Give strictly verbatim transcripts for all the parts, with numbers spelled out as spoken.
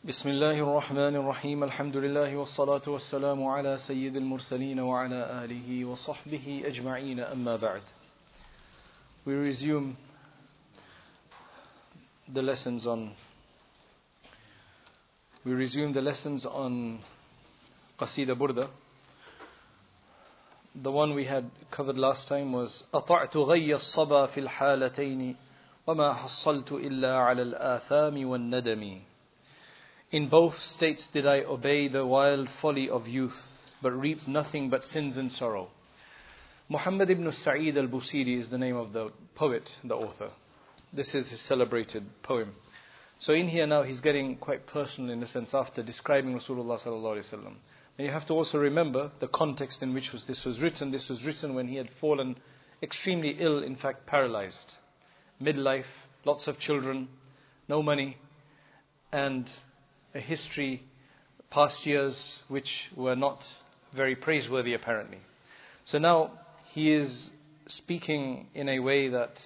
بسم الله الرحمن الرحيم الحمد لله والصلاة والسلام على سيد المرسلين وعلى آله وصحبه أجمعين أما بعد. We resume the lessons on we resume the lessons on Qasida Burda. The one we had covered last time was أطعت غي الصبا في الحالتين وما حصلت إلا على الآثام والندم. In both states did I obey the wild folly of youth, but reap nothing but sins and sorrow. Muhammad ibn Sa'id al-Busiri is the name of the poet, the author. This is his celebrated poem. So in here now he's getting quite personal in a sense after describing Rasulullah sallallahu alaihi wasallam. And you have to also remember the context in which was, this was written. This was written when he had fallen extremely ill, in fact paralyzed. Midlife, lots of children, no money, and a history, past years, which were not very praiseworthy apparently. So now he is speaking in a way that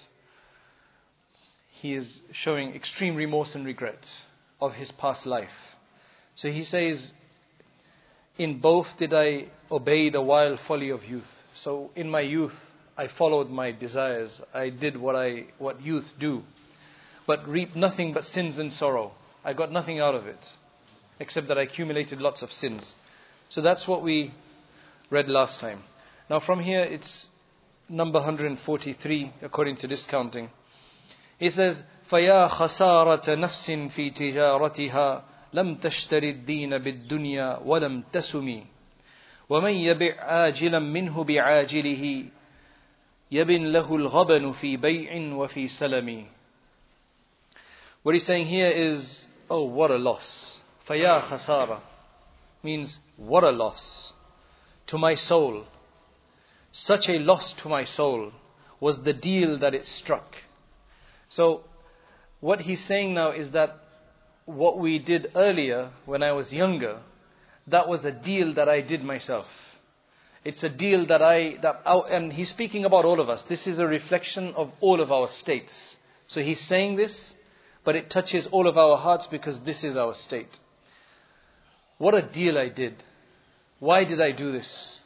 he is showing extreme remorse and regret of his past life. So he says, in both did I obey the wild folly of youth. So in my youth, I followed my desires. I did what I what youth do, but reaped nothing but sins and sorrow. I got nothing out of it, except that I accumulated lots of sins. So that's what we read last time. Now from here it's number one hundred forty-three according to this counting. He says, فَيَا خَسَارَةَ نَفْسٍ فِي تِجَارَتِهَا لَمْ تَشْتَرِ الدِّينَ بِالدُّنْيَا وَلَمْ تَسُمِي وَمَنْ يَبِعْ عَاجِلًا مِنْهُ بِعَاجِلِهِ يَبِنْ لَهُ الْغَبَنُ فِي بَيْعٍ وَفِي سَلَمِ. What he's saying here is, oh, what a loss. Faya khasara means what a loss to my soul. Such a loss to my soul was the deal that it struck. So what he's saying now is that what we did earlier when I was younger, that was a deal that I did myself. It's a deal that I, that I, and he's speaking about all of us. This is a reflection of all of our states. So he's saying this, but it touches all of our hearts because this is our state. What a deal I did. Why did I do this?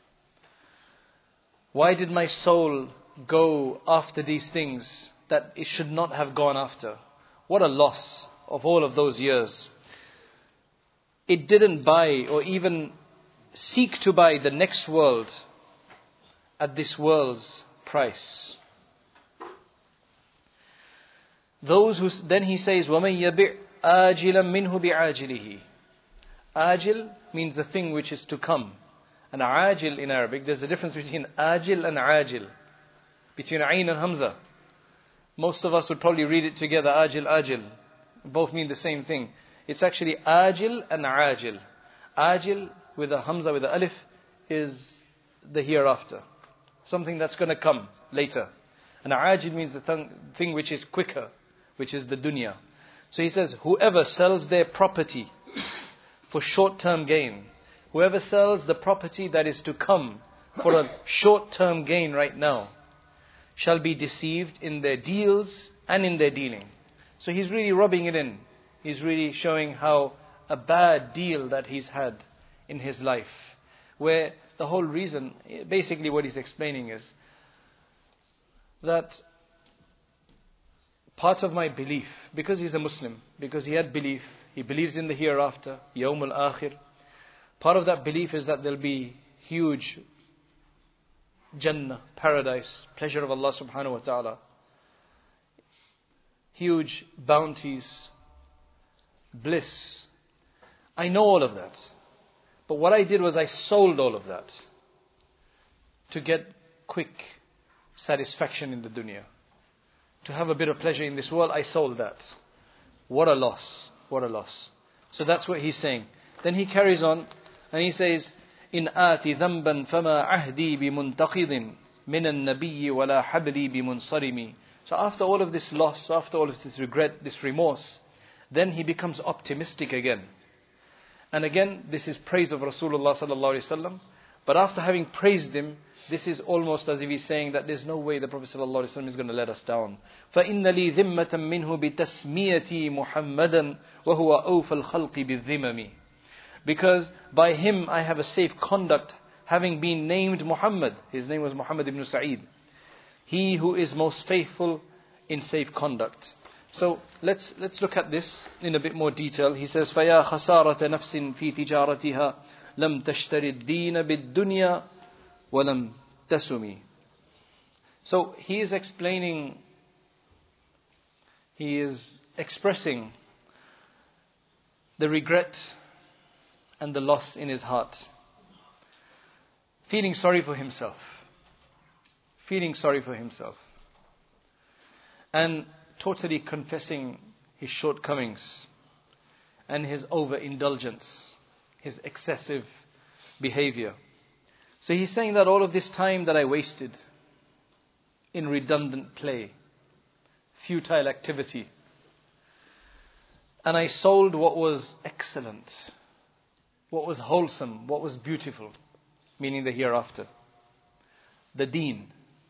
Why did my soul go after these things that it should not have gone after? What a loss of all of those years. It didn't buy or even seek to buy the next world at this world's price. Those who, then he says, وَمَنْ يَبِعْ آجِلًا مِنْهُ بِعَاجِلِهِ. Ajil means the thing which is to come. And ajil in Arabic, there's a difference between ajil and ajil, between ayn and hamza. Most of us would probably read it together, ajil, ajil. Both mean the same thing. It's actually ajil and ajil. Ajil with a hamza, with a alif, is the hereafter. Something that's going to come later. And ajil means the th- thing which is quicker, which is the dunya. So he says, whoever sells their property for short-term gain, whoever sells the property that is to come for a short-term gain right now, shall be deceived in their deals and in their dealing. So he's really rubbing it in. He's really showing how a bad deal that he's had in his life, where the whole reason, basically what he's explaining is that part of my belief, because he's a Muslim, because he had belief, he believes in the hereafter, Yawm al-Akhir. Part of that belief is that there'll be huge Jannah, paradise, pleasure of Allah subhanahu wa ta'ala, huge bounties, bliss. I know all of that. But what I did was I sold all of that to get quick satisfaction in the dunya. To have a bit of pleasure in this world, I sold that. What a loss. What a loss. So that's what he's saying. Then he carries on and he says, إن آتي ذنبا فما عهدي بمنتقض من النبي ولا حبلي بمنصرم. So after all of this loss, after all of this regret, this remorse, then he becomes optimistic again. And again, this is praise of Rasulullah sallallahu alaihi wasallam. But after having praised him, this is almost as if he's saying that there's no way the Prophet ﷺ is going to let us down. فَإِنَّ لِي ذِمَّةً مِّنْهُ بِتَسْمِيَتِي مُحَمَّدًا وَهُوَ أَوْفَى الْخَلْقِ بِالذِّمَمِ. Because by him I have a safe conduct, having been named Muhammad. His name was Muhammad ibn Sa'id. He who is most faithful in safe conduct. So let's let's look at this in a bit more detail. He says, فَيَا خَسَارَةَ نَفْسٍ فِي تِجَارَتِهَا لَمْ تَشْتَرِ الدِّينَ بِالدُّنْيَا وَلَمْ تَسُمِ. So he is explaining, he is expressing the regret and the loss in his heart. Feeling sorry for himself. Feeling sorry for himself. And totally confessing his shortcomings and his overindulgence, his excessive behavior. So he's saying that all of this time that I wasted in redundant play, futile activity, and I sold what was excellent, what was wholesome, what was beautiful, meaning the hereafter, the deen.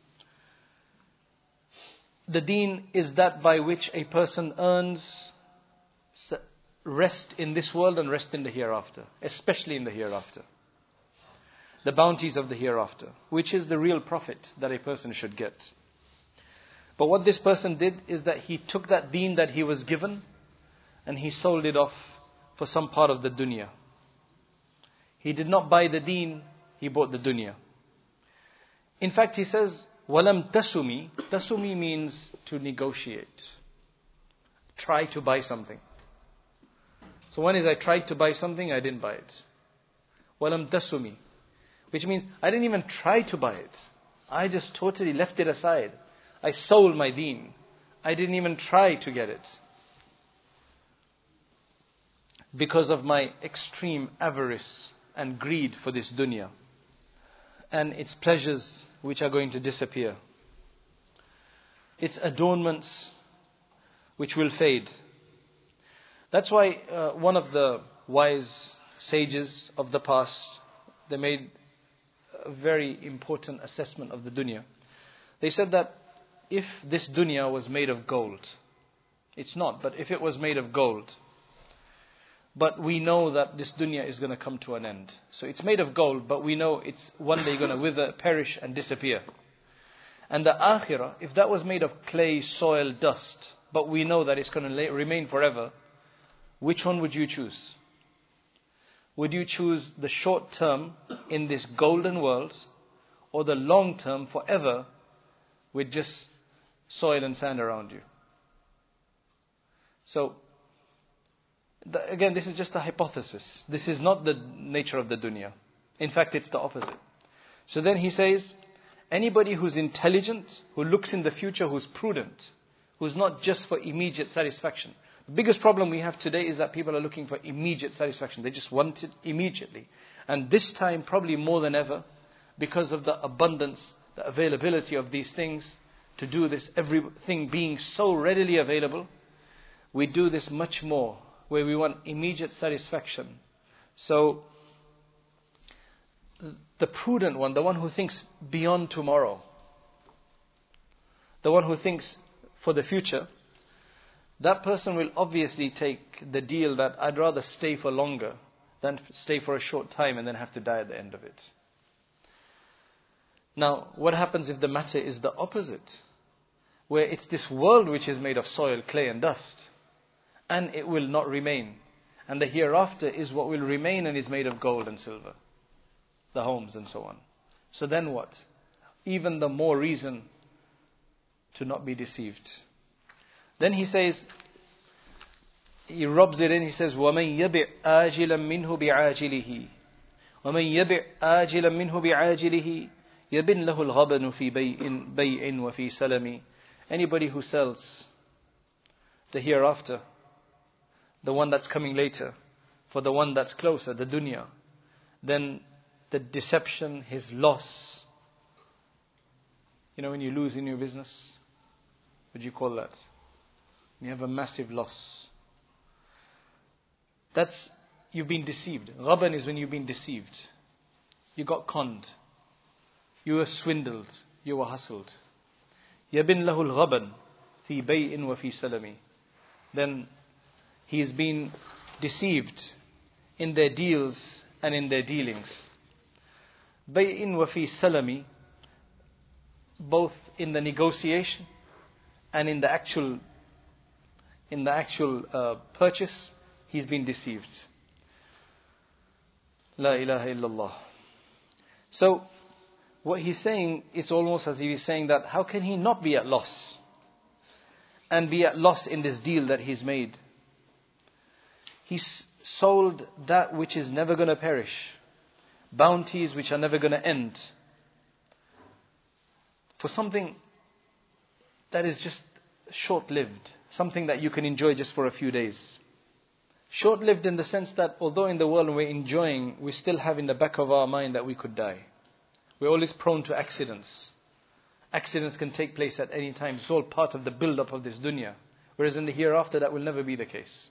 The deen is that by which a person earns rest in this world and rest in the hereafter, especially in the hereafter. The bounties of the hereafter, which is the real profit that a person should get. But what this person did is that he took that deen that he was given and he sold it off for some part of the dunya. He did not buy the deen, he bought the dunya. In fact, he says, وَلَمْ تَسُمِ. Tasumi means to negotiate. Try to buy something. So one is I tried to buy something, I didn't buy it. وَلَمْ تَسُمِ. Which means I didn't even try to buy it. I just totally left it aside. I sold my deen. I didn't even try to get it. Because of my extreme avarice and greed for this dunya. And its pleasures which are going to disappear. Its adornments which will fade. That's why uh, one of the wise sages of the past, they made a very important assessment of the dunya. They said that if this dunya was made of gold, it's not, but if it was made of gold, but we know that this dunya is going to come to an end. So it's made of gold, but we know it's one day going to wither, perish and disappear. And the akhirah, if that was made of clay, soil, dust, but we know that it's going to remain forever, which one would you choose? Would you choose the short term in this golden world, or the long term forever with just soil and sand around you? So, the, again, this is just a hypothesis. This is not the nature of the dunya. In fact, it's the opposite. So then he says, anybody who's intelligent, who looks in the future, who's prudent, who's not just for immediate satisfaction. The biggest problem we have today is that people are looking for immediate satisfaction. They just want it immediately. And this time, probably more than ever, because of the abundance, the availability of these things, to do this, everything being so readily available, we do this much more, where we want immediate satisfaction. So, the prudent one, the one who thinks beyond tomorrow, the one who thinks for the future, that person will obviously take the deal that I'd rather stay for longer than stay for a short time and then have to die at the end of it. Now, what happens if the matter is the opposite? Where it's this world which is made of soil, clay and dust, and it will not remain. And the hereafter is what will remain and is made of gold and silver, the homes and so on. So then what? Even the more reason to not be deceived. Then he says, he rubs it in, he says, وَمَنْ يَبِعْ آجِلًا مِنْهُ بِعَاجِلِهِ وَمَنْ يَبِعْ آجِلًا مِنْهُ بِعَاجِلِهِ يَبِنْ لَهُ الْغَبَنُ فِي بَيْءٍ بَيْءٍ وَفِي سَلَمِ. Anybody who sells the hereafter, the one that's coming later, for the one that's closer, the dunya, then the deception, his loss. You know when you lose in your business, what do you call that? You have a massive loss. That's, you've been deceived. Ghaban is when you've been deceived. you got conned, you were swindled, you were hustled. يَبِنْ لَهُ الْغَبَنْ فِي بَيْءٍ وَفِي سَلَمٍ. Then he is being deceived in their deals and in their dealings. بَيْءٍ وَفِي سَلَمٍ, both in the negotiation and in the actual in the actual uh, purchase, he's been deceived. La ilaha illallah. So what he's saying is almost as if he's saying that how can he not be at loss and be at loss in this deal that he's made? He's sold that which is never going to perish, bounties which are never going to end, for something that is just short-lived, something that you can enjoy just for a few days. Short-lived in the sense that although in the world we're enjoying, we still have in the back of our mind that we could die. We're always prone to accidents. Accidents can take place at any time. It's all part of the build-up of this dunya. Whereas in the hereafter, that will never be the case.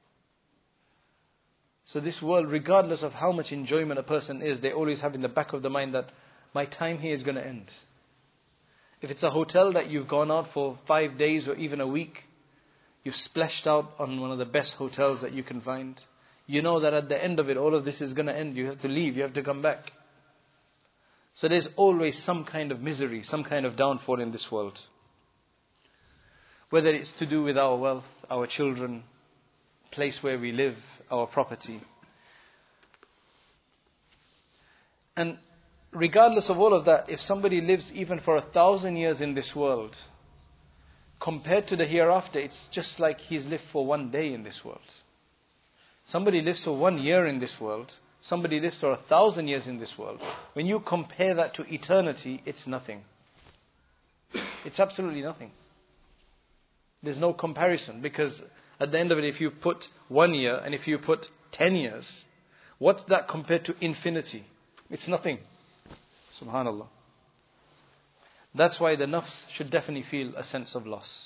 So this world, regardless of how much enjoyment a person is, they always have in the back of the mind that my time here is going to end. If it's a hotel that you've gone out for five days or even a week, you've splashed out on one of the best hotels that you can find, you know that at the end of it, all of this is going to end. You have to leave, you have to come back. So there's always some kind of misery, some kind of downfall in this world. Whether it's to do with our wealth, our children, place where we live, our property. And regardless of all of that, if somebody lives even for a thousand years in this world, compared to the hereafter, it's just like he's lived for one day in this world. Somebody lives for one year in this world, somebody lives for a thousand years in this world. When you compare that to eternity, it's nothing. It's absolutely nothing. There's no comparison, because at the end of it, if you put one year and if you put ten years, what's that compared to infinity? It's nothing. Subhanallah. That's why the nafs should definitely feel a sense of loss.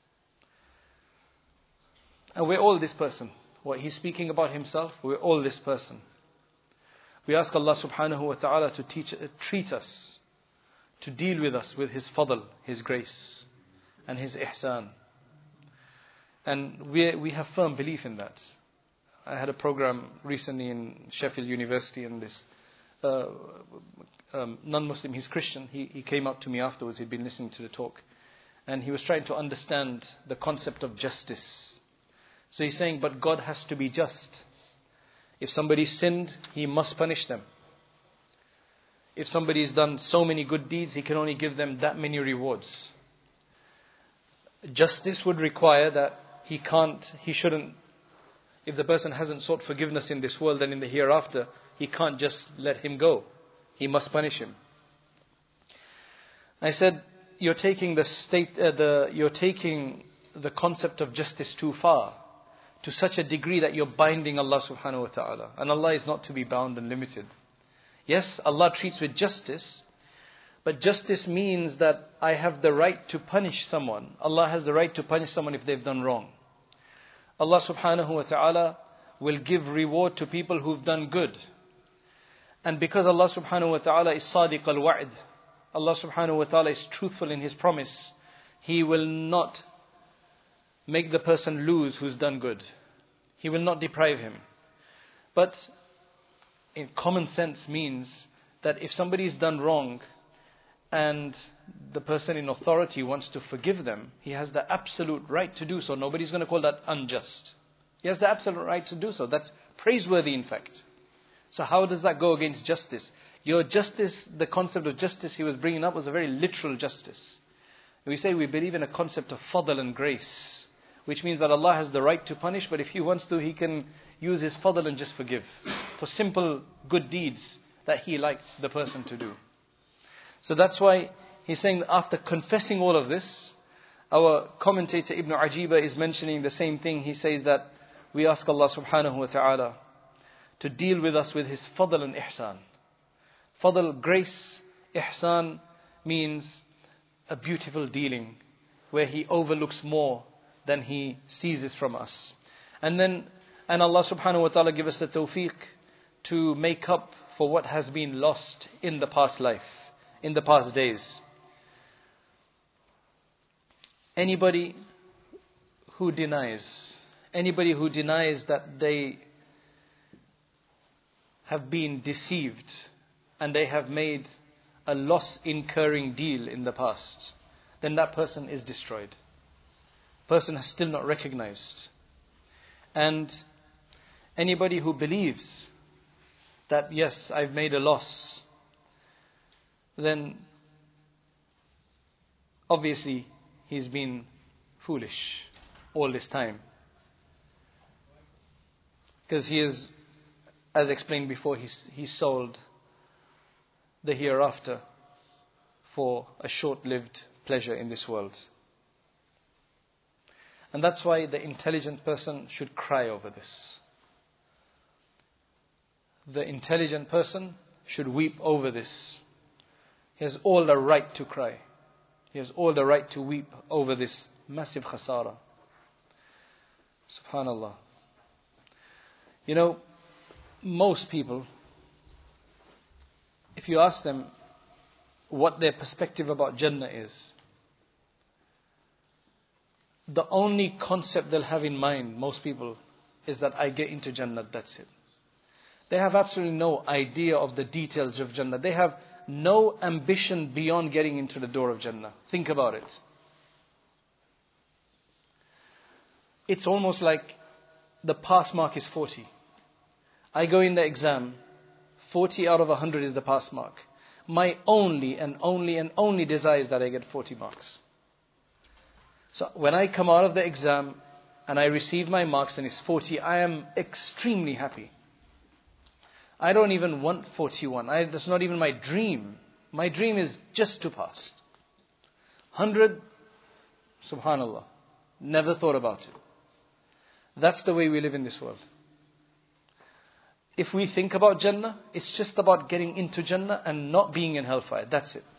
And we're all this person. What he's speaking about himself, we're all this person. We ask Allah subhanahu wa ta'ala to teach, uh, treat us, to deal with us with His fadl, His grace, and His ihsan. And we we have firm belief in that. I had a program recently in Sheffield University, and this uh, um, non-Muslim, he's Christian, he, he came up to me afterwards, he'd been listening to the talk, and he was trying to understand the concept of justice. So he's saying, but God has to be just. If somebody sinned, He must punish them. If somebody's done so many good deeds, He can only give them that many rewards. Justice would require that he can't, he shouldn't, if the person hasn't sought forgiveness in this world and in the hereafter, he can't just let him go. He must punish him. I said, you're taking the state, uh, the you're taking the concept of justice too far, to such a degree that you're binding Allah subhanahu wa ta'ala. And Allah is not to be bound and limited. Yes, Allah treats with justice, but justice means that I have the right to punish someone. Allah has the right to punish someone if they've done wrong. Allah subhanahu wa ta'ala will give reward to people who've done good. And because Allah subhanahu wa ta'ala is sadiq al-wa'id, Allah subhanahu wa ta'ala is truthful in His promise, He will not make the person lose who's done good. He will not deprive him. But in common sense means that if somebody's done wrong and the person in authority wants to forgive them, he has the absolute right to do so. Nobody's going to call that unjust. He has the absolute right to do so. That's praiseworthy, in fact. So how does that go against justice? Your justice, the concept of justice he was bringing up was a very literal justice. We say we believe in a concept of fadl and grace, which means that Allah has the right to punish, but if He wants to, He can use His fadl and just forgive for simple good deeds that He likes the person to do. So that's why he's saying that after confessing all of this, our commentator Ibn Ajiba is mentioning the same thing. He says that we ask Allah subhanahu wa ta'ala to deal with us with His fadl and ihsan. Fadl, grace, ihsan means a beautiful dealing where He overlooks more than He seizes from us. And then, and Allah subhanahu wa ta'ala give us the tawfiq to make up for what has been lost in the past life, in the past days. Anybody who denies, anybody who denies that they have been deceived and they have made a loss-incurring deal in the past, then that person is destroyed. Person has still not recognized. And anybody who believes that, yes, I've made a loss, then obviously he's been foolish all this time. Because he is, as explained before, he's, he sold the hereafter for a short-lived pleasure in this world. And that's why the intelligent person should cry over this. The intelligent person should weep over this. He has all the right to cry. He has all the right to weep over this massive khasara. Subhanallah. You know, most people, if you ask them what their perspective about Jannah is, the only concept they'll have in mind, most people, is that I get into Jannah, that's it. They have absolutely no idea of the details of Jannah. They have no ambition beyond getting into the door of Jannah. Think about it. It's almost like the pass mark is forty. I go in the exam, forty out of one hundred is the pass mark. My only and only and only desire is that I get forty marks. So when I come out of the exam and I receive my marks and it's forty, I am extremely happy. I don't even want forty-one. I, that's not even my dream. My dream is just to pass. one hundred, subhanallah, never thought about it. That's the way we live in this world. If we think about Jannah, it's just about getting into Jannah and not being in hellfire. That's it.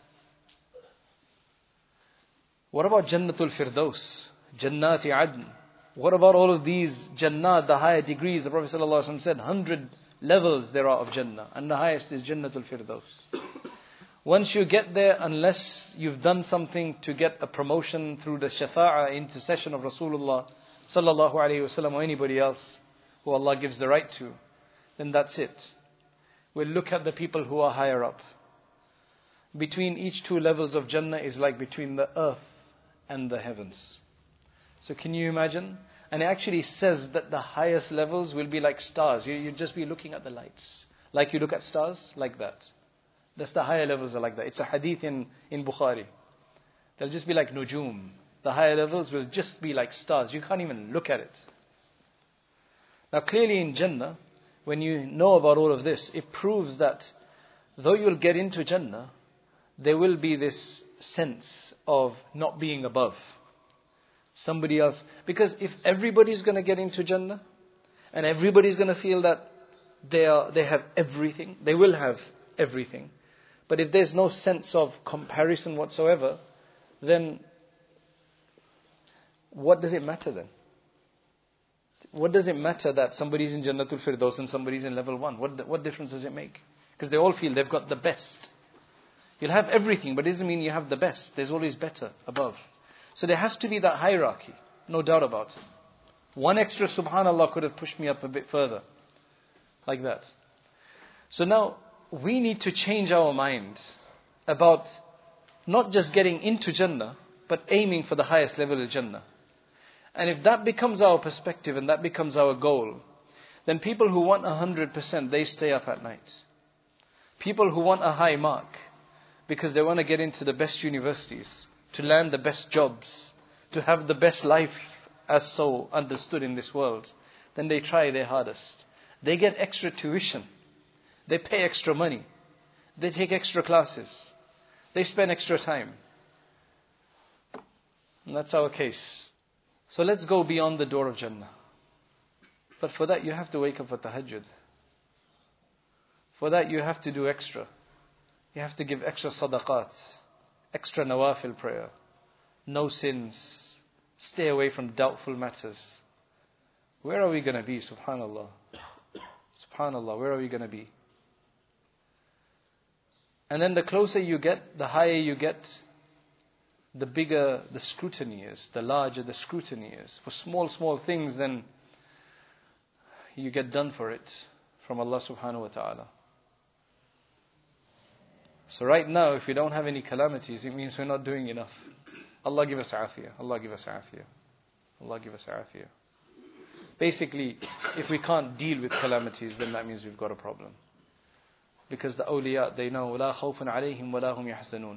What about Jannatul Firdaus? Jannati Adn? What about all of these Jannat, the higher degrees? The Prophet ﷺ said, one hundred levels there are of Jannah. And the highest is Jannatul Firdaus. Once you get there, unless you've done something to get a promotion through the shafa'ah, intercession of Rasulullah sallallahu alayhi wasallam or anybody else who Allah gives the right to, then that's it. We'll look at the people who are higher up. Between each two levels of Jannah is like between the earth and the heavens. So can you imagine? And it actually says that the highest levels will be like stars. You, you'll just be looking at the lights. Like you look at stars, like that. That's the higher levels are like that. It's a hadith in, in Bukhari. They'll just be like nujum. The higher levels will just be like stars. You can't even look at it. Now clearly in Jannah, when you know about all of this, it proves that though you'll get into Jannah, there will be this sense of not being above somebody else. Because if everybody's going to get into Jannah, and everybody's going to feel that they are, they have everything, they will have everything. But if there's no sense of comparison whatsoever, then what does it matter then? What does it matter that somebody's in Jannatul Firdaus and somebody's in level one? What what difference does it make? Because they all feel they've got the best. You'll have everything, but it doesn't mean you have the best. There's always better above. So there has to be that hierarchy, no doubt about it. One extra subhanallah could have pushed me up a bit further. Like that. So now, we need to change our mind about not just getting into Jannah, but aiming for the highest level of Jannah. And if that becomes our perspective and that becomes our goal, then people who want one hundred percent, they stay up at night. People who want a high mark, because they want to get into the best universities, to land the best jobs, to have the best life as so understood in this world, then they try their hardest. They get extra tuition. They pay extra money. They take extra classes. They spend extra time. And that's our case. So let's go beyond the door of Jannah. But for that you have to wake up for tahajjud. For that you have to do extra. You have to give extra sadaqat, extra nawafil prayer, no sins, stay away from doubtful matters. Where are we going to be, subhanallah? Subhanallah, where are we going to be? And then the closer you get, the higher you get, the bigger the scrutiny is, the larger the scrutiny is. For small, small things, then you get done for it from Allah subhanahu wa ta'ala. So right now, if we don't have any calamities, it means we're not doing enough. Allah give us afiyah. Allah give us afiyah. Allah give us afiyah. Basically, if we can't deal with calamities, then that means we've got a problem. Because the awliya, they know, وَلَا خَوْفٌ عَلَيْهِمْ وَلَا هُمْ يَحْزَنُونَ.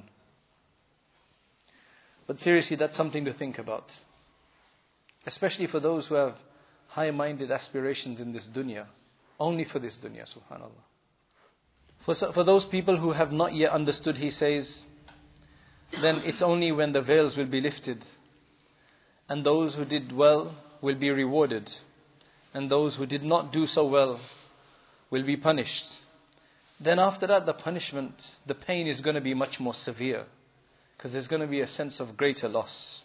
But seriously, that's something to think about. Especially for those who have high-minded aspirations in this dunya. Only for this dunya, subhanAllah. For, for those people who have not yet understood, he says, then it's only when the veils will be lifted. And those who did well will be rewarded. And those who did not do so well will be punished. Then after that, the punishment, the pain is going to be much more severe. Because there's going to be a sense of greater loss.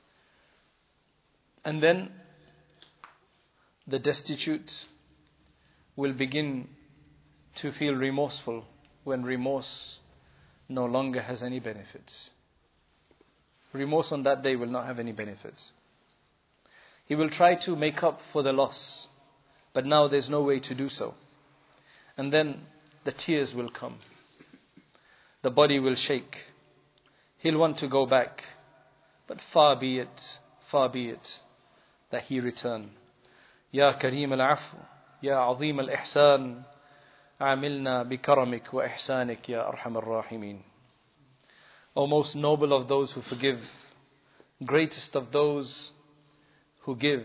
And then the destitute will begin to feel remorseful when remorse no longer has any benefits. Remorse on that day will not have any benefits. He will try to make up for the loss, but now there's no way to do so. And then the tears will come. The body will shake. He'll want to go back, but far be it, far be it that he return. Ya Kareem al-Afu, Ya Azim al-Ihsan, Amilna bi karamik wa ihsanik ya Arham al-Rahimin. O most noble of those who forgive, greatest of those who give,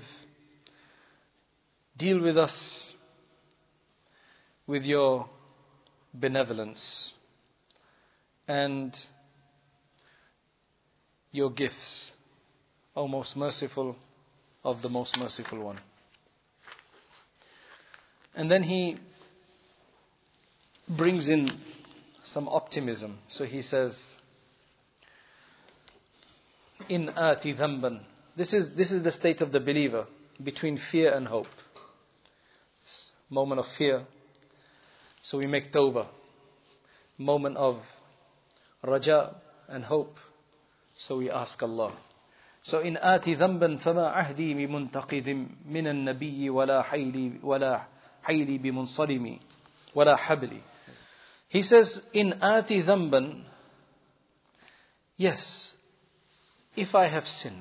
deal with us with your benevolence and your gifts, O most merciful of the most merciful one. And then he brings in some optimism. So he says, in ati dhanban. This is this is the state of the believer between fear and hope. Moment of fear, so we make tawbah. Moment of raja and hope, so we ask Allah. So in ati dhanban fama ahdi bi muntaqidin min an-nabiy wala hayli wala hayli bi munsalimi wala habli. He says in ati dhanban, yes, if I have sinned,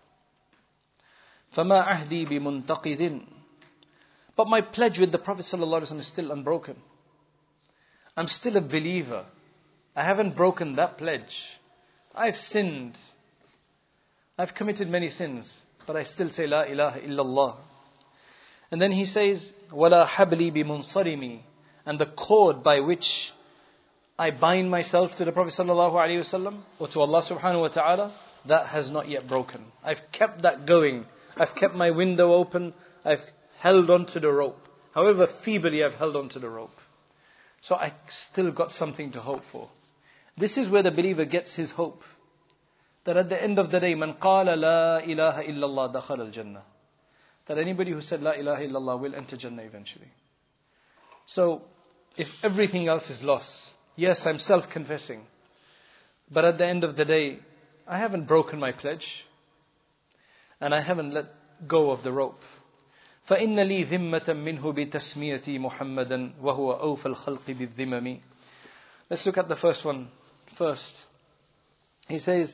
فَمَا عَهْدِي بِمُنْتَقِدٍ, but my pledge with the Prophet ﷺ is still unbroken. I'm still a believer. I haven't broken that pledge. I've sinned. I've committed many sins, but I still say La ilaha illallah. And then he says, وَلَا حَبْلِي بِمُنْصَرِمِ, and the cord by which I bind myself to the Prophet ﷺ or to Allah subhanahu wa ta'ala, that has not yet broken. I've kept that going. I've kept my window open. I've held on to the rope. However feebly I've held on to the rope. So I still got something to hope for. This is where the believer gets his hope. That at the end of the day, man qala la ilaha illallah dakhala al-jannah. That anybody who said la ilaha illallah will enter Jannah eventually. So if everything else is lost, yes, I'm self-confessing. But at the end of the day, I haven't broken my pledge. And I haven't let go of the rope. فَإِنَّ لِي ذِمَّةً مِّنْهُ بِتَسْمِيَتِي مُحَمَّدًا وَهُوَ أَوْفَى الْخَلْقِ بِالذِّمَمِ. Let's look at the first one first. He says,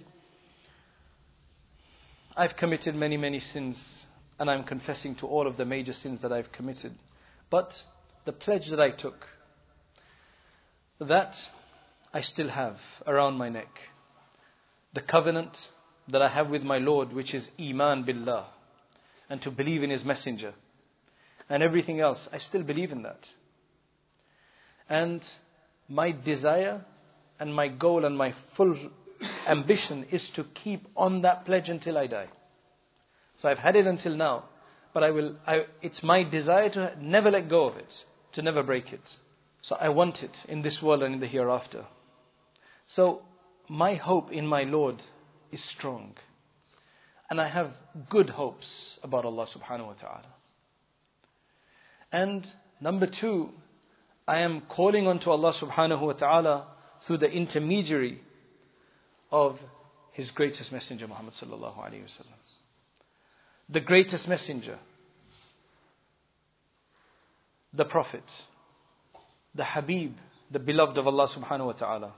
I've committed many, many sins, and I'm confessing to all of the major sins that I've committed. But the pledge that I took, that I still have around my neck. The covenant that I have with my Lord, which is Iman Billah, and to believe in His Messenger. And everything else, I still believe in that. And my desire and my goal and my full ambition is to keep on that pledge until I die. So I've had it until now, but I will. I, it's my desire to never let go of it, to never break it. So I want it in this world and in the hereafter. So my hope in my Lord is strong. And I have good hopes about Allah subhanahu wa ta'ala. And number two, I am calling on to Allah subhanahu wa ta'ala through the intermediary of his greatest messenger, Muhammad sallallahu alaihi wasallam. The greatest messenger, the Prophet, the Habib, the beloved of Allah subhanahu wa ta'ala.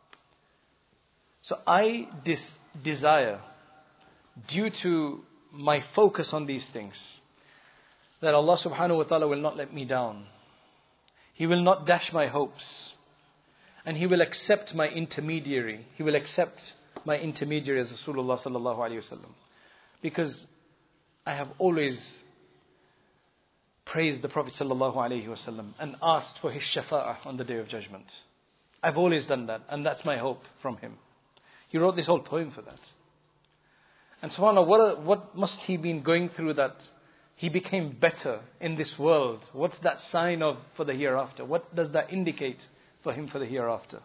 So I dis- desire, due to my focus on these things, that Allah subhanahu wa ta'ala will not let me down. He will not dash my hopes. And He will accept my intermediary. He will accept my intermediary as Rasulullah sallallahu alayhi wasallam. Because I have always praised the Prophet sallallahu alayhi wasallam and asked for his shafa'ah on the Day of Judgment. I've always done that, and that's my hope from him. He wrote this whole poem for that. And subhanAllah, what, a, what must he been going through that he became better in this world? What's that sign of for the hereafter? What does that indicate for him for the hereafter?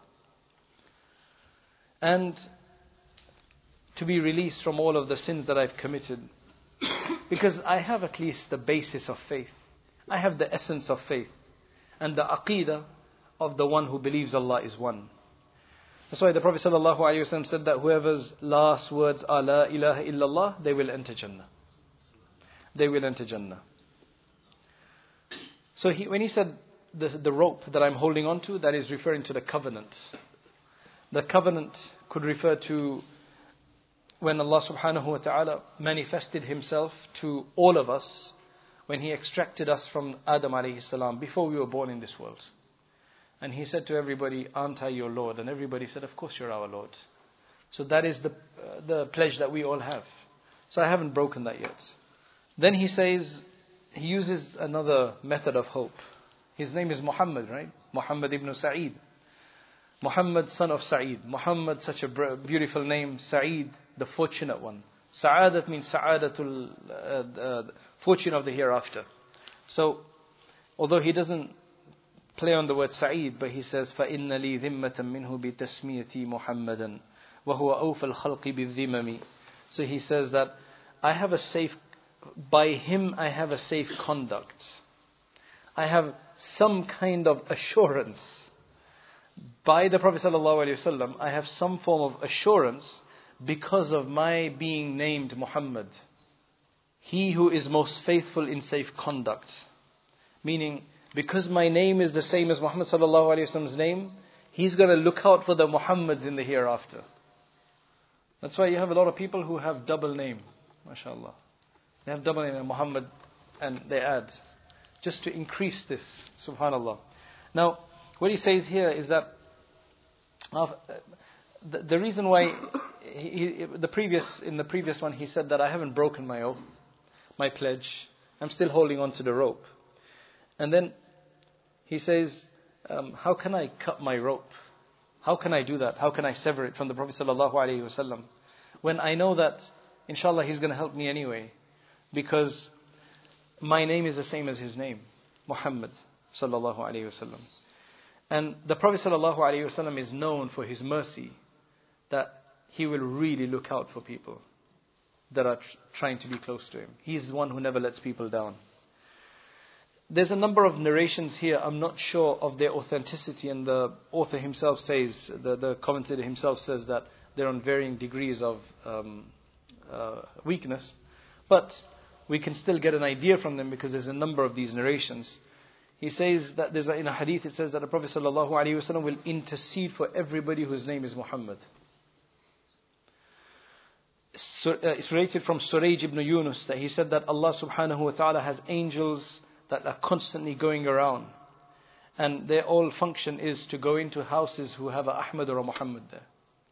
And to be released from all of the sins that I've committed. Because I have at least the basis of faith. I have the essence of faith. And the aqeedah of the one who believes Allah is one. That's why the Prophet ﷺ said that whoever's last words are La ilaha illallah, they will enter Jannah. They will enter Jannah. So he, when he said the, the rope that I'm holding on to, that is referring to the covenant. The covenant could refer to when Allah subhanahu wa ta'ala manifested Himself to all of us when He extracted us from Adam alayhi salam before we were born in this world. And He said to everybody, aren't I your Lord? And everybody said, of course you're our Lord. So that is the, uh, the pledge that we all have. So I haven't broken that yet. Then He says, He uses another method of hope. His name is Muhammad, right? Muhammad ibn Sa'id. Muhammad, son of Sa'id. Muhammad, such a beautiful name. Sa'id, the fortunate one. Sa'adat means Sa'adatul, uh, uh, fortune of the hereafter. So, although he doesn't play on the word Sa'id, but he says, فَإِنَّ لِي ذِمَّةً مِّنْهُ بِتَسْمِيَتِي مُحَمَّدًا وَهُوَ أَوْفَى الْخَلْقِ بِالذِّمَمِ. So he says that I have a safe, by him I have a safe conduct. I have some kind of assurance. By the Prophet ﷺ, I have some form of assurance because of my being named Muhammad. He who is most faithful in safe conduct. Meaning, because my name is the same as Muhammad ﷺ's name, he's going to look out for the Muhammads in the hereafter. That's why you have a lot of people who have double name. MashaAllah. They have double name, Muhammad, and they add. Just to increase this, subhanAllah. Now, what he says here is that uh, the, the reason why he, he, the previous in the previous one he said that I haven't broken my oath, my pledge. I'm still holding on to the rope. And then he says, um, how can I cut my rope? How can I do that? How can I sever it from the Prophet sallallahu alaihi wasallam when I know that inshallah he's going to help me anyway, because my name is the same as his name, Muhammad sallallahu alaihi wasallam. And the Prophet sallallahu alaihi wasallam is known for his mercy, that he will really look out for people that are tr- trying to be close to him. He is the one who never lets people down. There's a number of narrations here. I'm not sure of their authenticity, and the author himself says, the, the commentator himself says that they're on varying degrees of um, uh, weakness. But we can still get an idea from them because there's a number of these narrations. He says that there's a, in a hadith it says that the Prophet sallallahu alaihi wasallam will intercede for everybody whose name is Muhammad. So, uh, it's related from Surayj ibn Yunus that he said that Allah subhanahu wa ta'ala has angels that are constantly going around, and their all function is to go into houses who have a Ahmad or a Muhammad there.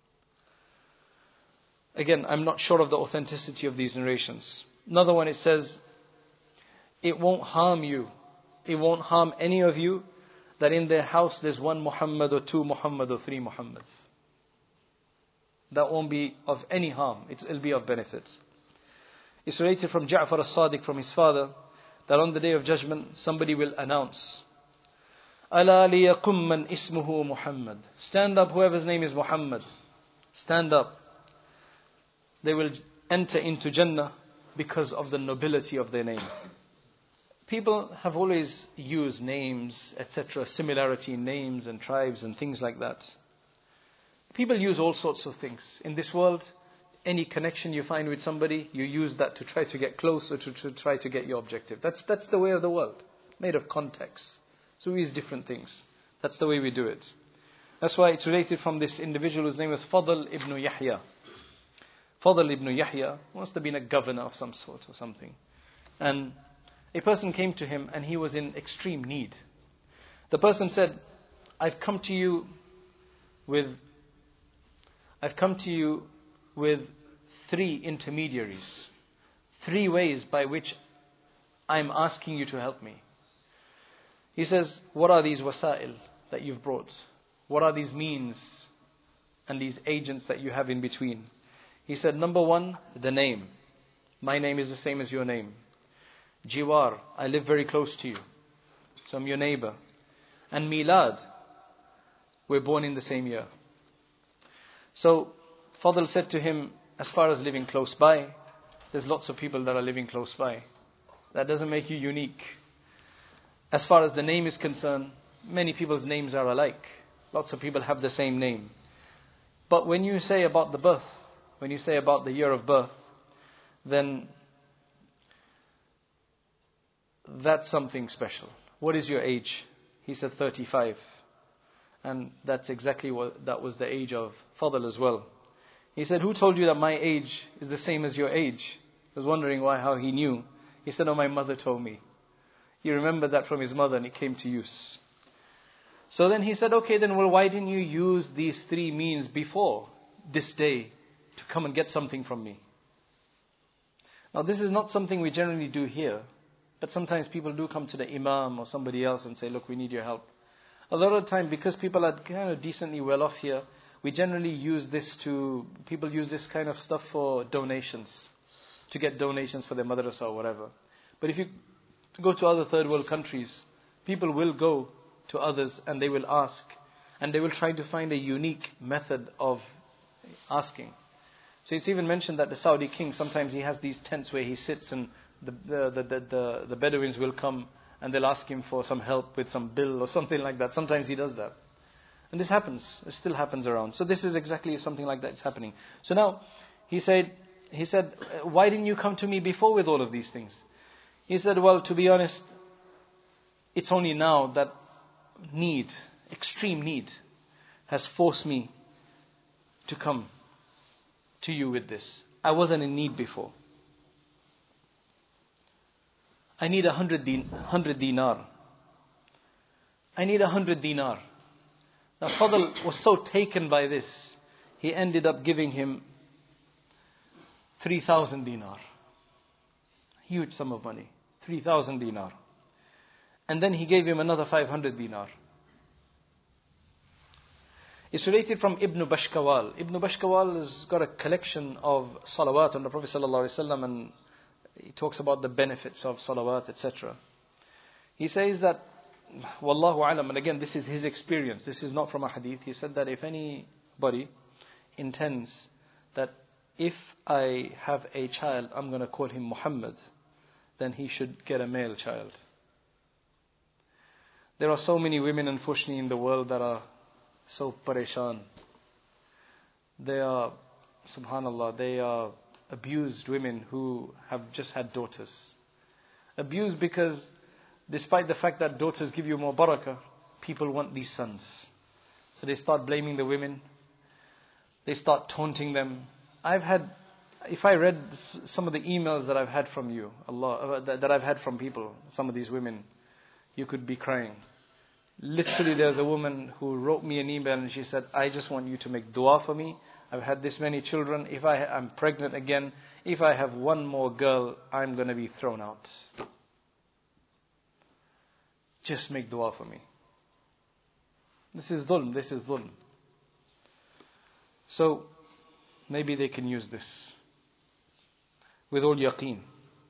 Again, I'm not sure of the authenticity of these narrations. Another one, it says, it won't harm you, it won't harm any of you that in their house there's one Muhammad or two Muhammad or three Muhammads. That won't be of any harm, it'll be of benefits. It's related from Ja'far as-Sadiq from his father that on the Day of Judgment somebody will announce, أَلَا لِيَقُمْ مَنْ إِسْمُهُ Muhammad. Stand up, whoever's name is Muhammad. Stand up. They will enter into Jannah because of the nobility of their name. People have always used names, et cetera, similarity in names and tribes and things like that. People use all sorts of things. In this world, any connection you find with somebody, you use that to try to get closer, to, to try to get your objective. That's, that's the way of the world, made of context. So we use different things. That's the way we do it. That's why it's related from this individual whose name was Fadl ibn Yahya. Fadl ibn Yahya must have been a governor of some sort or something. And a person came to him and he was in extreme need. The person said, I've come to you with I've come to you with three intermediaries, three ways by which I'm asking you to help me. He says, what are these wasa'il that you've brought? What are these means and these agents that you have in between? He said, number one, the name. My name is the same as your name. Jiwar, I live very close to you, so I'm your neighbor. And milad, we're born in the same year. So Fadl said to him, as far as living close by, there's lots of people that are living close by. That doesn't make you unique. As far as the name is concerned, many people's names are alike. Lots of people have the same name. But when you say about the birth, when you say about the year of birth, then that's something special. What is your age? He said thirty-five. And that's exactly what that was the age of Fadl as well. He said, who told you that my age is the same as your age? I was wondering why, how he knew. He said, oh, my mother told me. He remembered that from his mother and it came to use. So then he said, okay, then well, why didn't you use these three means before this day to come and get something from me? Now this is not something we generally do here, but sometimes people do come to the imam or somebody else and say, look, we need your help. A lot of the time, because people are kind of decently well off here, we generally use this to, people use this kind of stuff for donations, to get donations for their madrasa or whatever. But if you go to other third world countries, people will go to others and they will ask, and they will try to find a unique method of asking. So it's even mentioned that the Saudi king, sometimes he has these tents where he sits and the the the, the, the, the Bedouins will come and they'll ask him for some help with some bill or something like that. Sometimes he does that. And this happens. It still happens around. So this is exactly something like that is happening. So now, he said, he said, why didn't you come to me before with all of these things? He said, well, to be honest, it's only now that need, extreme need, has forced me to come to you with this. I wasn't in need before. I need a hundred, din- hundred dinar. I need a hundred dinar. Now Fadl was so taken by this, he ended up giving him three thousand dinar. Huge sum of money. three thousand dinar. And then he gave him another five hundred dinar. It's related from Ibn Bashkawal. Ibn Bashkawal has got a collection of salawat on the Prophet ﷺ, and he talks about the benefits of salawat, et cetera. He says that, Wallahu alam, and again this is his experience, this is not from a hadith. He said that if anybody intends that if I have a child, I'm going to call him Muhammad, then he should get a male child. There are so many women, unfortunately, in the world that are so pareshan. They are, subhanallah, they are abused women who have just had daughters. Abused because despite the fact that daughters give you more barakah, people want these sons. So they start blaming the women. They start taunting them. I've had, if I read some of the emails that I've had from you, Allah, that I've had from people, some of these women, you could be crying. Literally, there's a woman who wrote me an email and she said, I just want you to make dua for me. I've had this many children. If I am pregnant again, if I have one more girl, I'm going to be thrown out. Just make dua for me. This is dhulm, this is dhulm. So, maybe they can use this with all yaqeen.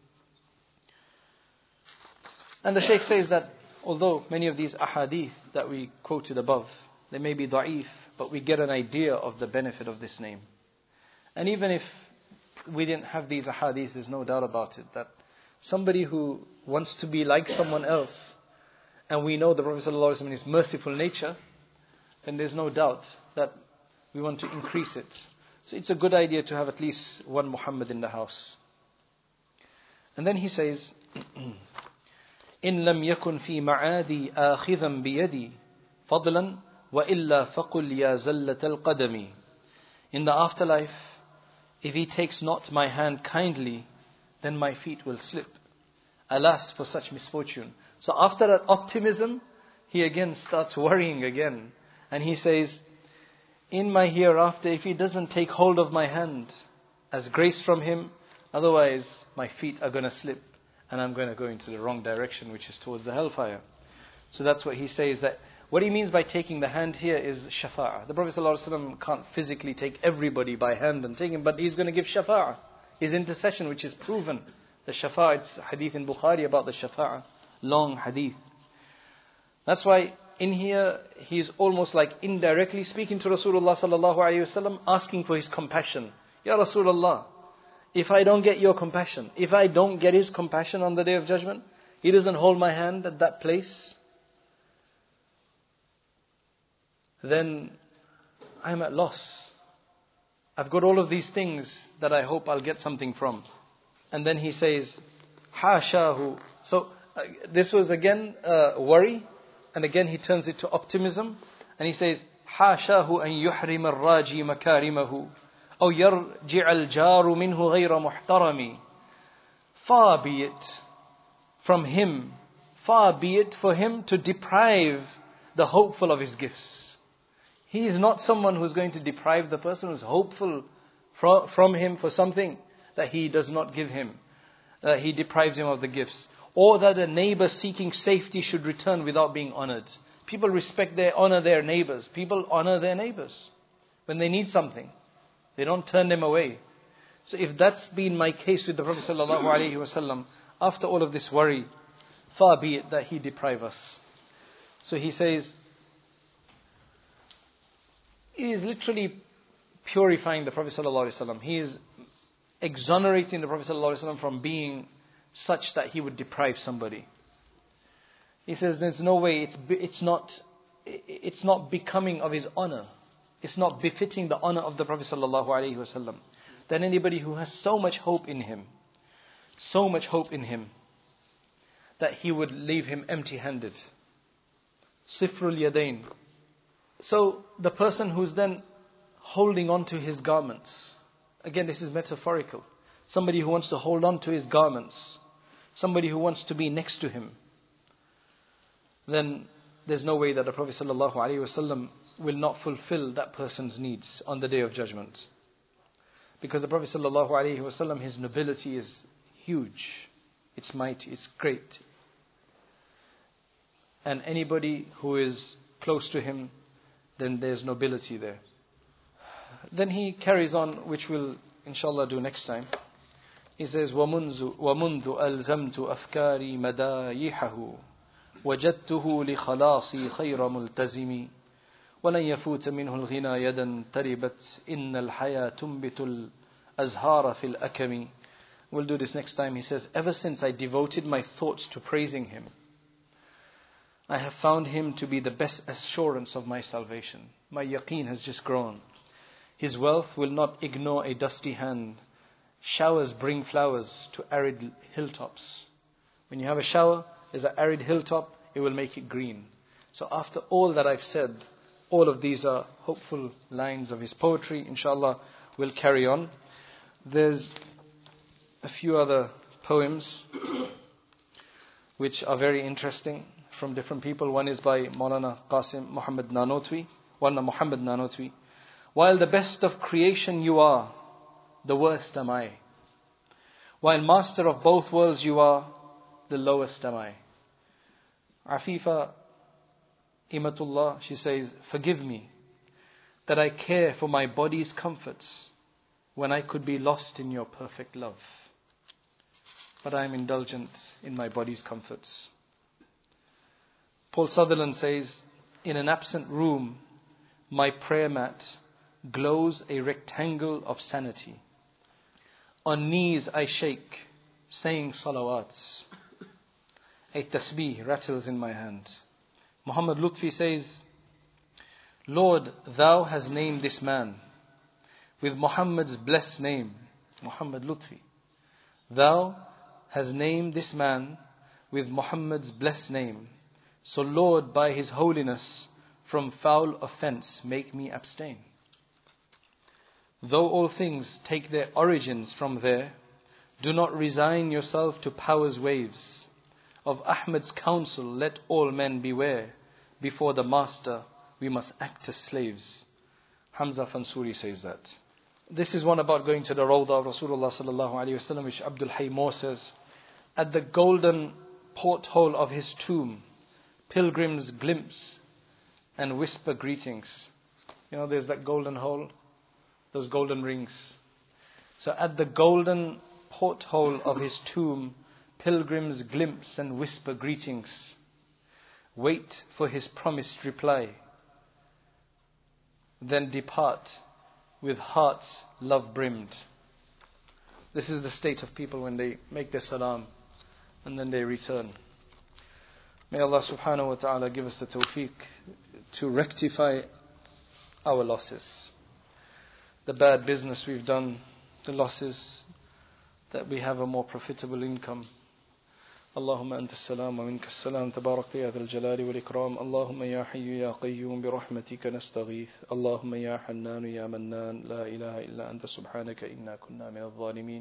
And the Shaykh says that although many of these ahadith that we quoted above, they may be da'if, but we get an idea of the benefit of this name. And even if we didn't have these ahadith, there's no doubt about it, that somebody who wants to be like someone else, and we know the Prophet ﷺ is merciful nature, then there's no doubt that We want to increase it. So it's a good idea to have at least one Muhammad in the house. And then he says, إن لم يكن في معادي آخذا بيدي فضلا وإلا فقل يا زلة القدم. In the afterlife, if he takes not my hand kindly, then my feet will slip. Alas for such misfortune. So after that optimism, he again starts worrying again. And he says, in my hereafter, if he doesn't take hold of my hand as grace from him, otherwise my feet are going to slip and I'm going to go into the wrong direction, which is towards the hellfire. So that's what he says, that what he means by taking the hand here is shafa'ah. The Prophet ﷺ can't physically take everybody by hand and take him, but he's going to give shafa'ah, his intercession, which is proven. The shafa'ah, it's hadith in Bukhari about the shafa'ah, long hadith. That's why in here he's almost like indirectly speaking to Rasulullah sallallahu alaihi wasallam, asking for his compassion. Ya Rasulullah, if I don't get your compassion, if I don't get his compassion on the Day of Judgment, he doesn't hold my hand at that place, then I'm at loss. I've got all of these things that I hope I'll get something from. And then he says, Hashahu. So uh, this was again uh, worry. And again he turns it to optimism. And he says, Hashahu an yuhrim al-raji makarimahu. Aw yarji' al-jaru minhu ghayra muhtarami. Far be it from him, far be it for him to deprive the hopeful of his gifts. He is not someone who's going to deprive the person who's hopeful from, from him for something that he does not give him, that he deprives him of the gifts. Or that a neighbor seeking safety should return without being honored. People respect their, honor their neighbors. People honor their neighbors when they need something. They don't turn them away. So if that's been my case with the Prophet sallallahu alaihi wasallam, after all of this worry, far be it that he deprive us. So he says, he is literally purifying the Prophet sallallahu alaihi wasallam. He is exonerating the Prophet sallallahu alaihi wasallam from being such that he would deprive somebody. He says there's no way, it's it's not it's not becoming of his honor. It's not befitting the honor of the Prophet sallallahu alaihi wasallam that anybody who has so much hope in him, so much hope in him, that he would leave him empty-handed. Sifrul yadain. So the person who's then holding on to his garments, again this is metaphorical. Somebody who wants to hold on to his garments, somebody who wants to be next to him, then there's no way that the Prophet sallallahu alaihi wasallam will not fulfill that person's needs on the Day of Judgment. Because the Prophet sallallahu alaihi wasallam, his nobility is huge, it's mighty, it's great. And anybody who is close to him, then there's nobility there. Then he carries on, which we'll inshallah do next time. He says, وَمُنْذُ وَمُنْذُ أَلْزَمْتُ أَفْكَارِي مَدَايِحَهُ وَجَدْتُهُ لِخَلَاصِي خَيْرَ مُلْتَزِمِ وَلَنْ يَفُوتَ مِنْهُ الْغِنَى يَدًا تَرِبَتْ إِنَّ الْحَيَاةَ تُنْبِتُ الْأَزْهَارَ فِي الْأَكَمِ. We'll do this next time. He says, ever since I devoted my thoughts to praising him, I have found him to be the best assurance of my salvation. My yaqeen has just grown. His wealth will not ignore a dusty hand. Showers bring flowers to arid hilltops. When you have a shower, there's an arid hilltop, it will make it green. So after all that I've said, all of these are hopeful lines of his poetry. Inshallah, we'll carry on. There's a few other poems which are very interesting from different people. One is by Maulana Qasim Muhammad Nanotwi. Maulana Muhammad Nanotwi. While the best of creation you are, the worst am I. While master of both worlds you are, the lowest am I. Afifa Imatullah, she says, forgive me that I care for my body's comforts when I could be lost in your perfect love. But I am indulgent in my body's comforts. Paul Sutherland says, in an absent room, my prayer mat glows a rectangle of sanity. On knees I shake, saying salawats. A tasbih rattles in my hand. Muhammad Lutfi says, Lord, Thou has named this man with Muhammad's blessed name, Muhammad Lutfi. Thou has named this man with Muhammad's blessed name. So Lord, by His holiness, from foul offense make me abstain. Though all things take their origins from there, do not resign yourself to power's waves. Of Ahmad's counsel let all men beware. Before the master we must act as slaves. Hamza Fansuri says that. This is one about going to the Rawdah of Rasulullah sallallahu alaihi wasallam, which Abdul Hayy Moore says, at the golden porthole of his tomb, pilgrims glimpse and whisper greetings. You know, there's that golden hole, those golden rings. So at the golden porthole of his tomb, pilgrims glimpse and whisper greetings. Wait for his promised reply. Then depart with hearts love brimmed. This is the state of people when they make their salam and then they return. May Allah subhanahu wa ta'ala give us the tawfiq to rectify our losses. The bad business we've done, the losses, that we have a more profitable income. اللهم أنت السلام ومنك السلام تبارك يا ذا الجلال والإكرام اللهم يا حي يا قيوم برحمتك نستغيث اللهم يا حنان يا منان لا إله إلا أنت سبحانك إنا كنا من الظالمين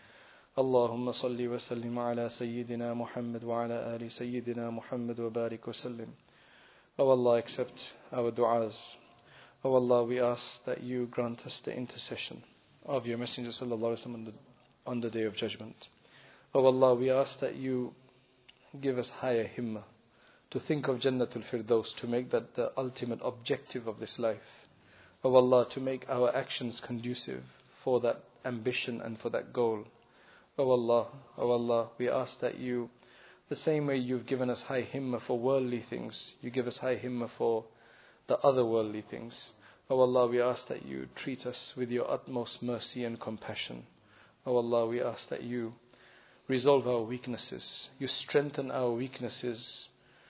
اللهم صل وسلم على سيدنا محمد وعلى آل سيدنا محمد وبارك وسلم. O Allah, accept our du'as. O Allah, we ask that you grant us the intercession of your Messenger sallallahu alaihi wasallam on the Day of Judgment. O Allah, we ask that you give us higher himmah to think of Jannatul Firdaus, to make that the ultimate objective of this life. O Allah, to make our actions conducive for that ambition and for that goal. O Allah, O Allah, we ask that you, the same way you've given us high himmah for worldly things, you give us high himmah for the other worldly things. O Allah, we ask that you treat us with your utmost mercy and compassion. O Allah, we ask that you resolve our weaknesses. You strengthen our weaknesses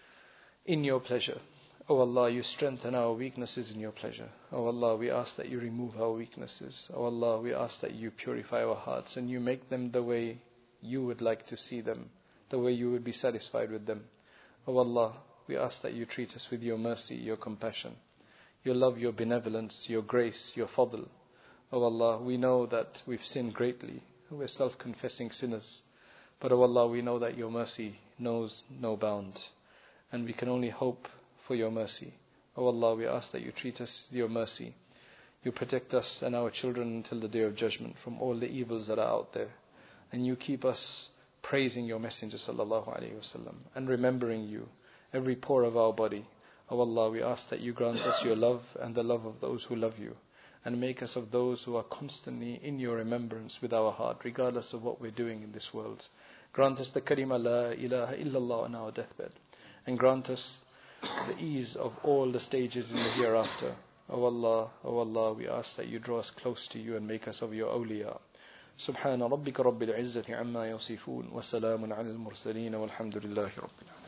in your pleasure. O Allah, you strengthen our weaknesses in your pleasure. O Allah, we ask that you remove our weaknesses. O Allah, we ask that you purify our hearts and you make them the way you would like to see them, the way you would be satisfied with them. O Allah, we ask that you treat us with your mercy, your compassion, your love, your benevolence, your grace, your fadl. O Allah, we know that we've sinned greatly. We're self-confessing sinners. But O Allah, we know that your mercy knows no bound. And we can only hope for your mercy. O Allah, we ask that you treat us with your mercy. You protect us and our children until the Day of Judgment from all the evils that are out there. And you keep us praising your Messenger sallallahu alaihi wasallam and remembering you, every pore of our body. O Allah, we ask that you grant us your love and the love of those who love you. And make us of those who are constantly in your remembrance with our heart, regardless of what we're doing in this world. Grant us the kalima la ilaha illallah on our deathbed. And grant us the ease of all the stages in the hereafter. O Allah, O Allah, we ask that you draw us close to you and make us of your awliya. Subhana rabbika rabbil izzati amma yasifun wa salamun ala al-mursaleen walhamdulillahi rabbil alamin.